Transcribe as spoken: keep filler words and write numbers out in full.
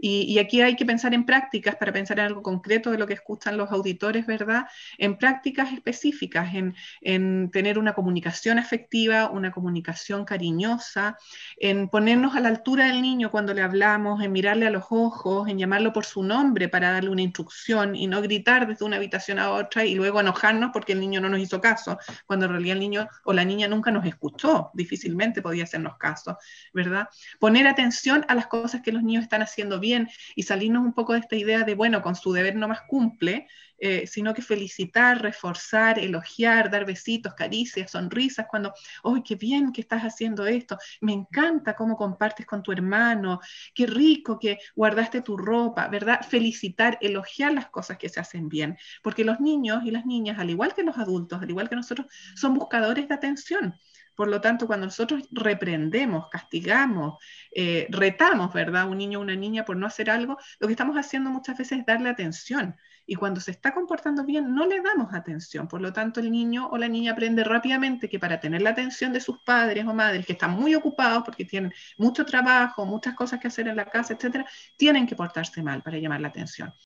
Y, y aquí hay que pensar en prácticas para pensar en algo concreto de lo que escuchan los auditores, ¿verdad? En prácticas específicas, en, en tener una comunicación afectiva, una comunicación cariñosa, en ponernos a la altura del niño cuando le hablamos, en mirarle a los ojos, en llamarlo por su nombre para darle una instrucción y no gritar desde una habitación a otra y luego enojarnos porque el niño no nos hizo caso, cuando en realidad el niño o la niña nunca nos escuchó, difícilmente podía hacernos caso, ¿verdad? Poner atención a las cosas que los niños están haciendo bien y salirnos un poco de esta idea de, bueno, con su deber no más cumple, eh, sino que felicitar, reforzar, elogiar, dar besitos, caricias, sonrisas, cuando, ¡ay, qué bien que estás haciendo esto! Me encanta cómo compartes con tu hermano, qué rico que guardaste tu ropa, ¿verdad? Felicitar, elogiar las cosas que se hacen bien, porque los niños y las niñas, al igual que los adultos, al igual que nosotros, son buscadores de atención. Por lo tanto, cuando nosotros reprendemos, castigamos, eh, retamos, ¿verdad? Un niño o una niña por no hacer algo, lo que estamos haciendo muchas veces es darle atención. Y cuando se está comportando bien, no le damos atención. Por lo tanto, el niño o la niña aprende rápidamente que para tener la atención de sus padres o madres, que están muy ocupados porque tienen mucho trabajo, muchas cosas que hacer en la casa, etcétera, tienen que portarse mal para llamar la atención.